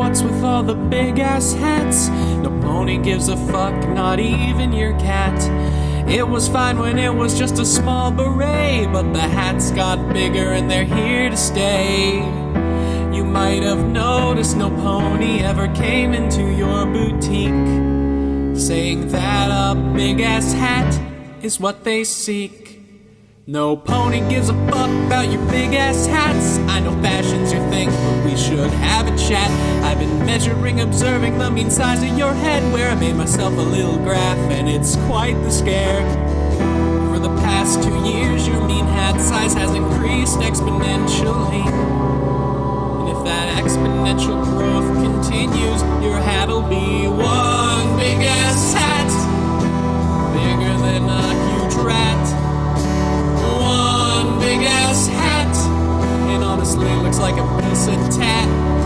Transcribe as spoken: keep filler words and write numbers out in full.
What's with all the big ass hats? No pony gives a fuck, not even your cat. It was fine when it was just a small beret, but the hats got bigger and they're here to stay. You might have noticed no pony ever came into your boutique, saying that a big ass hat is what they seek. No pony gives a fuck about your big ass hats. I know fashion's your thing, but we should have a chat. I've been measuring, observing the mean size of your head, where I made myself a little graph, and it's quite the scare. For the past two years, your mean hat size has increased exponentially. And if that exponential growth continues, your hat'll be one big ass hat, bigger than a huge rat. One big ass hat, it honestly looks like a piece of tat.